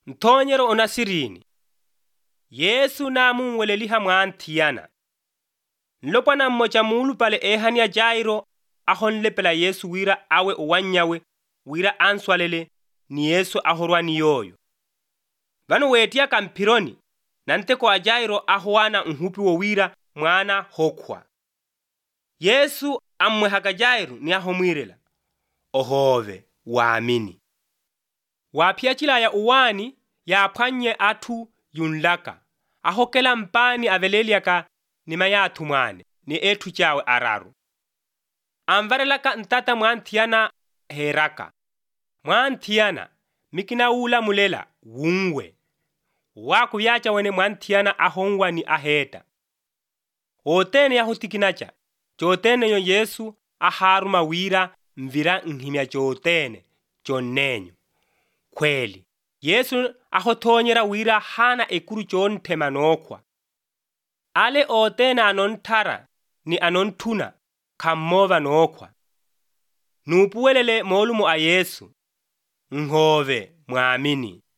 Ntonyero onasirini. Yesu namuweleliha mwanthiyana. Nlopwana mmoja mulu pale ehania Jairo ahonlepela Yesu wira awe uwanyawe wira answalele ni Yesu ahorwa ni yoyo. Vanu wetia kampironi nante kwa Jairo ahwana nhupi wo wira mwana hokwa. Yesu amwehaga Jairo ni ahomwirela. Ohove waamini. Wapia chilaya uwani ya apanye atu yunlaka. Ahokela mpani aveleliaka ni mayatu mwane ni etu chawe araru. Amvarelaka ntata mwanthiyana heraka. Mwanthiyana mikina ula mulela wungwe. Waku yacha wene mwanthiyana ahongwa ni aheta. Otene yahutikinacha. Chotene yo Yesu aharuma wira mvira nhimya chotene chonenyo. Kweli. Yesu ahotonyera wira hana ekuru chontema nokwa. Ale otene anontara ni anontuna kamova nokwa. Nupuwelele molumo a Yesu. Nhove mwamini.